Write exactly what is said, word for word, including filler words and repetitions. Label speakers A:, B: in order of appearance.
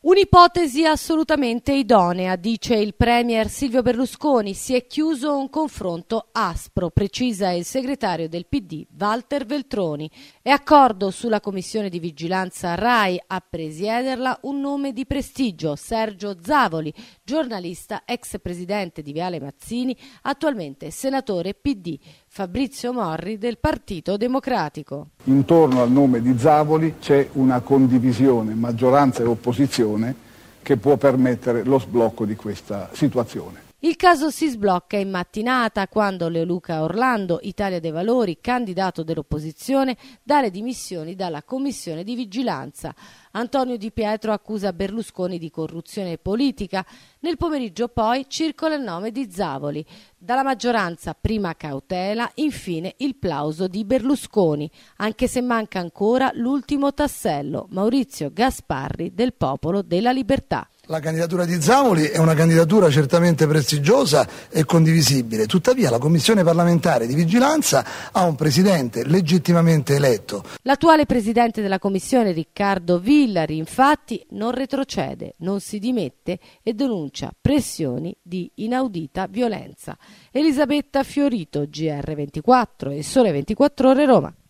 A: Un'ipotesi assolutamente idonea, dice il premier Silvio Berlusconi. Si è chiuso un confronto aspro, precisa il segretario del P D Walter Veltroni. È accordo sulla commissione di vigilanza RAI, a presiederla un nome di prestigio, Sergio Zavoli, giornalista, ex presidente di Viale Mazzini, attualmente senatore P D, Fabrizio Morri del Partito Democratico.
B: Intorno al nome di Zavoli c'è una condivisione, maggioranza e opposizione, che può permettere lo sblocco di questa situazione.
A: Il caso si sblocca in mattinata quando Leoluca Orlando, Italia dei Valori, candidato dell'opposizione, dà le dimissioni dalla commissione di vigilanza. Antonio Di Pietro accusa Berlusconi di corruzione politica. Nel pomeriggio poi circola il nome di Zavoli. Dalla maggioranza prima cautela, infine il plauso di Berlusconi, anche se manca ancora l'ultimo tassello, Maurizio Gasparri del Popolo della Libertà.
C: La candidatura di Zavoli è una candidatura certamente prestigiosa e condivisibile, tuttavia la Commissione parlamentare di vigilanza ha un presidente legittimamente eletto.
A: L'attuale presidente della Commissione, Riccardo Villari, infatti non retrocede, non si dimette e denuncia pressioni di inaudita violenza. Elisabetta Fiorito, G R ventiquattro e Sole ventiquattro Ore, Roma.